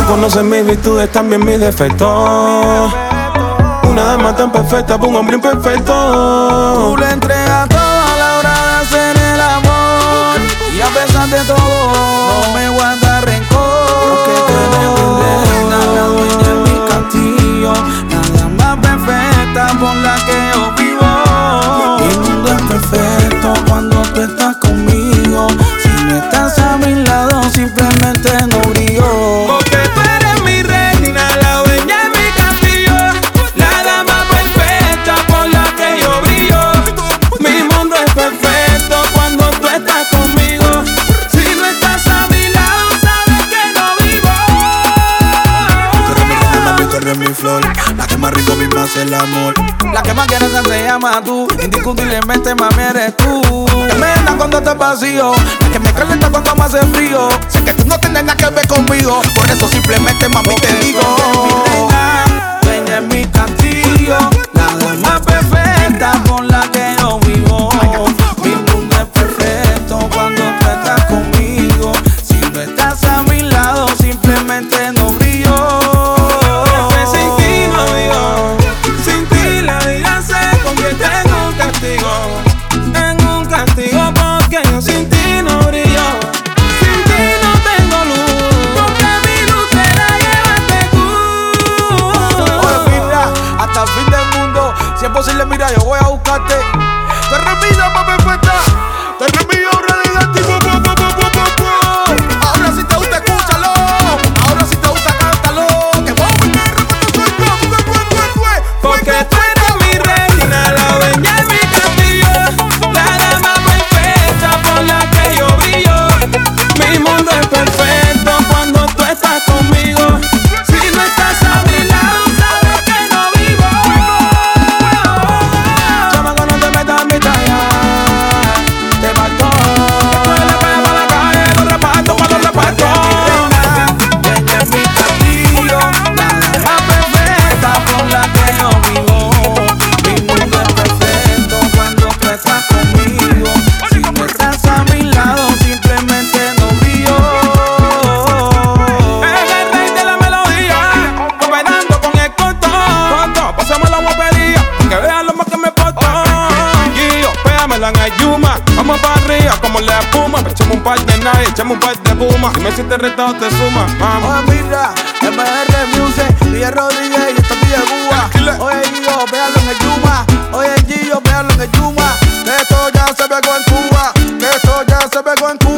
conoces mis virtudes, también mis defectos. Una dama tan perfecta para un hombre imperfecto. Tú le entregas todo a la hora de hacer el amor. Y a pesar de todo, no me guarda rencor. Porque tú eres mi reina, la dueña de mi castillo. La dama perfecta por la que yo vivo. Mi mundo es perfecto cuando tú estás conmigo. Si no estás a mi lado, simplemente no brillo. Porque tú eres mi reina, la dueña de mi castillo. La dama perfecta por la que yo brillo. Mi mundo es perfecto cuando tú estás conmigo. Si no estás a mi lado, sabes que no vivo. Tú eres mi reina, mami, tú eres mi flor. La que más rico misma hace el amor. La que más quieres se llama tú. Indiscutiblemente, mami, eres tú. La que me llena cuando estás vacío. La que me calienta cuando me hace frío. Sé que tú no tienes nada que ver conmigo. Por eso simplemente, mami, te digo. Mi reina, dueña en mi castillo. La dama perfecta con la que yo vivo. Mi mundo es perfecto cuando tú estás conmigo. Si no estás a mi lado, simplemente no brillo. Sin ti no vivo. Sin ti la vida se convierte en un castigo. En un castigo porque yo sin ti no brillo. Sin ti no tengo luz. Porque mi luz te la llevaste tú. Oye, mira, hasta el fin del mundo. Si es posible, mira, yo voy a buscarte. Te remito, pa' perfecta. Te remito, obra de arte. Ahora si te gusta, escúchalo. Ahora si te gusta, cántalo. Que vamos a meter. Porque tú eres mi reina, la dueña de mi castillo. La dama perfecta por la que yo brillo. Mi mundo es perfecto cuando tú estás conmigo. Si no estás a mi lado, sabes que no vivo. Chamaco, no te metas en mi talla. Te mató. Después le pego a la calle, los reparto pa' los repartos. Dueña en mi castillo. La dama perfecta por la que yo vivo. Mi mundo es perfecto cuando tú estás conmigo. Si no estás a mi lado, simplemente no brillo. Es el rey de la melodía, operando con el corto. Pasamos la guapería, que vean lo más que me porto. Guillo, pégamela en el Yuma. Vamos para arriba como la espuma. Echamos un par de nadie, echamos un par de puma. Si me sientes retado, te suma, vamos. Oye, mira, MR Music, DJ Rodríguez y esta DJ Cuba. Oye, Gillo, véalo en el Yuma. Oye, Gillo, véalo en el Yuma. Que esto ya se pegó en Cuba. Que esto ya se pegó en Cuba.